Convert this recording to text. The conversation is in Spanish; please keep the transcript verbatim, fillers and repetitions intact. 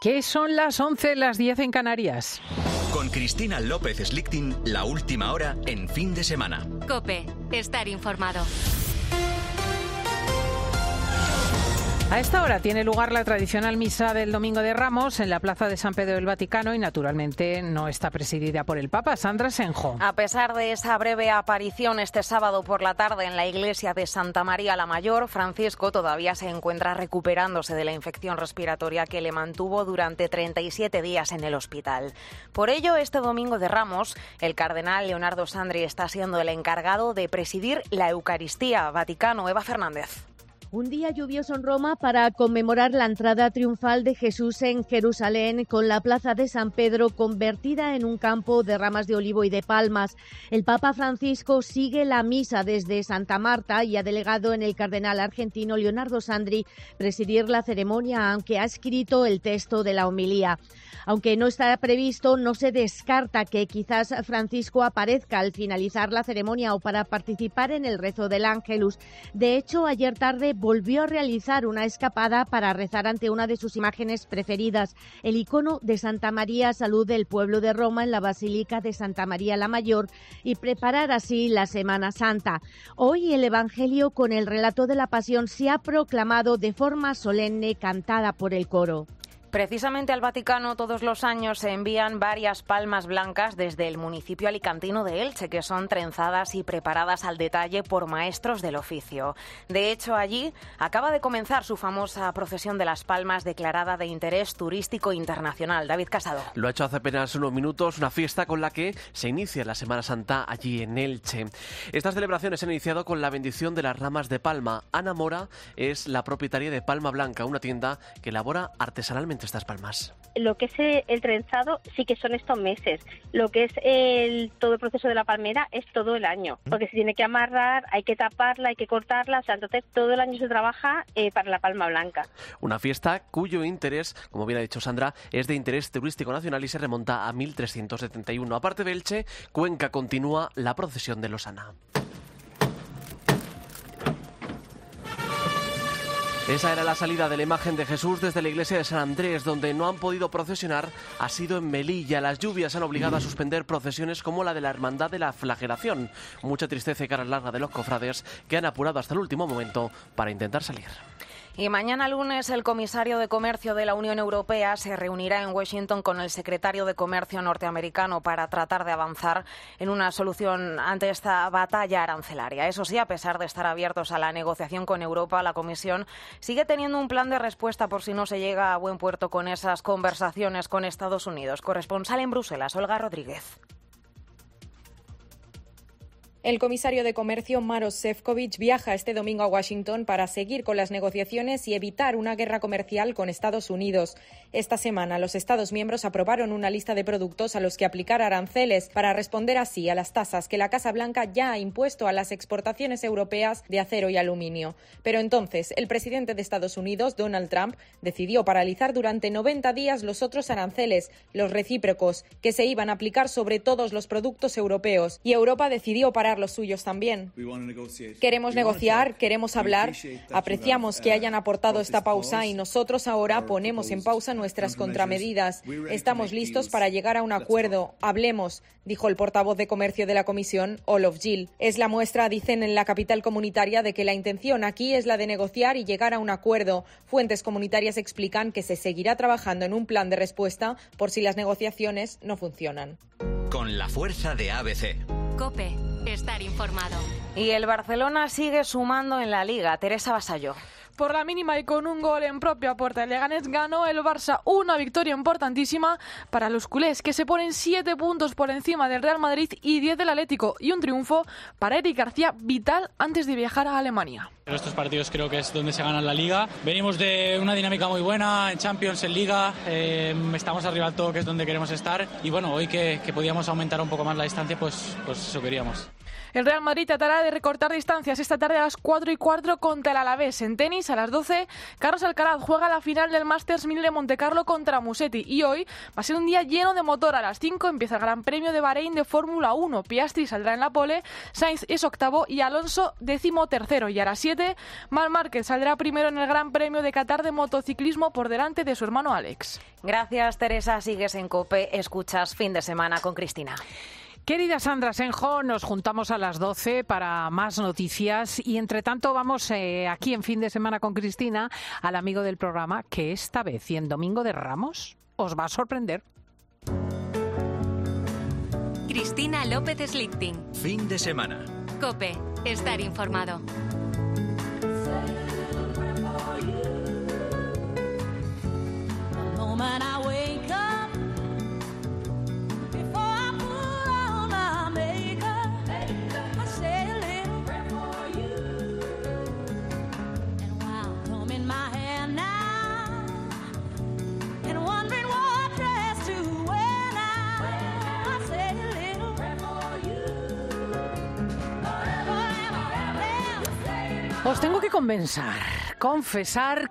Que son las once, las diez en Canarias. Con Cristina López Slichting, la última hora en fin de semana. COPE, estar informado. A esta hora tiene lugar la tradicional misa del Domingo de Ramos en la Plaza de San Pedro del Vaticano y naturalmente no está presidida por el Papa. Sandra Senjo. A pesar de esa breve aparición este sábado por la tarde en la iglesia de Santa María la Mayor, Francisco todavía se encuentra recuperándose de la infección respiratoria que le mantuvo durante treinta y siete días en el hospital. Por ello, este Domingo de Ramos, el cardenal Leonardo Sandri está siendo el encargado de presidir la Eucaristía. Vaticano, Eva Fernández. Un día lluvioso en Roma para conmemorar la entrada triunfal de Jesús en Jerusalén, con la plaza de San Pedro convertida en un campo de ramas de olivo y de palmas. El Papa Francisco sigue la misa desde Santa Marta y ha delegado en el cardenal argentino Leonardo Sandri presidir la ceremonia, aunque ha escrito el texto de la homilía. Aunque no está previsto, no se descarta que quizás Francisco aparezca al finalizar la ceremonia o para participar en el rezo del Ángelus. De hecho, ayer tarde volvió a realizar una escapada para rezar ante una de sus imágenes preferidas, el icono de Santa María Salud del pueblo de Roma en la Basílica de Santa María la Mayor, y preparar así la Semana Santa. Hoy el Evangelio con el relato de la Pasión se ha proclamado de forma solemne, cantada por el coro. Precisamente al Vaticano todos los años se envían varias palmas blancas desde el municipio alicantino de Elche, que son trenzadas y preparadas al detalle por maestros del oficio. De hecho, allí acaba de comenzar su famosa procesión de las palmas declarada de interés turístico internacional. David Casado. Lo ha hecho hace apenas unos minutos, una fiesta con la que se inicia la Semana Santa allí en Elche. Estas celebraciones se han iniciado con la bendición de las ramas de palma. Ana Mora es la propietaria de Palma Blanca, una tienda que elabora artesanalmente estas palmas. Lo que es el trenzado sí que son estos meses. Lo que es el todo el proceso de la palmera es todo el año, porque se tiene que amarrar, hay que taparla, hay que cortarla, o sea, entonces todo el año se trabaja eh, para la palma blanca. Una fiesta cuyo interés, como bien ha dicho Sandra, es de interés turístico nacional y se remonta a mil trescientos setenta y uno. Aparte de Elche, Cuenca continúa la procesión de Losana. Esa era la salida de la imagen de Jesús desde la iglesia de San Andrés, donde no han podido procesionar ha sido en Melilla. Las lluvias han obligado a suspender procesiones como la de la Hermandad de la Flagelación. Mucha tristeza y cara larga de los cofrades que han apurado hasta el último momento para intentar salir. Y mañana lunes el comisario de Comercio de la Unión Europea se reunirá en Washington con el secretario de Comercio norteamericano para tratar de avanzar en una solución ante esta batalla arancelaria. Eso sí, a pesar de estar abiertos a la negociación con Europa, la Comisión sigue teniendo un plan de respuesta por si no se llega a buen puerto con esas conversaciones con Estados Unidos. Corresponsal en Bruselas, Olga Rodríguez. El comisario de Comercio, Maroš Šefčovič, viaja este domingo a Washington para seguir con las negociaciones y evitar una guerra comercial con Estados Unidos. Esta semana, los Estados miembros aprobaron una lista de productos a los que aplicar aranceles para responder así a las tasas que la Casa Blanca ya ha impuesto a las exportaciones europeas de acero y aluminio. Pero entonces, el presidente de Estados Unidos, Donald Trump, decidió paralizar durante noventa días los otros aranceles, los recíprocos, que se iban a aplicar sobre todos los productos europeos. Y Europa decidió parar los suyos también. Queremos negociar, queremos hablar. Apreciamos que hayan aportado esta pausa y nosotros ahora ponemos en pausa nuestras contramedidas. Estamos listos para llegar a un acuerdo. Hablemos, dijo el portavoz de Comercio de la Comisión, Olof Gil. Es la muestra, dicen en la capital comunitaria, de que la intención aquí es la de negociar y llegar a un acuerdo. Fuentes comunitarias explican que se seguirá trabajando en un plan de respuesta por si las negociaciones no funcionan. Con la fuerza de A B C. COPE, estar informado. Y el Barcelona sigue sumando en la Liga. Teresa Vasallo. Por la mínima y con un gol en propia puerta, el Leganés ganó el Barça, una victoria importantísima para los culés, que se ponen siete puntos por encima del Real Madrid y diez del Atlético, y un triunfo para Eric García vital antes de viajar a Alemania. En estos partidos creo que es donde se gana la Liga. Venimos de una dinámica muy buena en Champions, en Liga, eh, estamos arriba del todo, que es donde queremos estar, y bueno, hoy que, que podíamos aumentar un poco más la distancia, pues, pues eso queríamos. El Real Madrid tratará de recortar distancias esta tarde a las cuatro y cuatro contra el Alavés. En tenis, a las doce, Carlos Alcaraz juega la final del Masters mil de Montecarlo contra Musetti. Y hoy va a ser un día lleno de motor. A las cinco empieza el Gran Premio de Bahrein de Fórmula uno. Piastri saldrá en la pole, Sainz es octavo y Alonso décimo tercero. Y a las siete, Marc Márquez saldrá primero en el Gran Premio de Qatar de motociclismo por delante de su hermano Alex. Gracias, Teresa. Sigues en COPE. Escuchas Fin de Semana con Cristina. Querida Sandra Senjo, nos juntamos a las doce para más noticias y entre tanto vamos eh, aquí en Fin de Semana con Cristina al amigo del programa que esta vez y en Domingo de Ramos os va a sorprender. Cristina López Slichting. Fin de Semana. COPE. Estar informado. Os tengo que convencer, confesar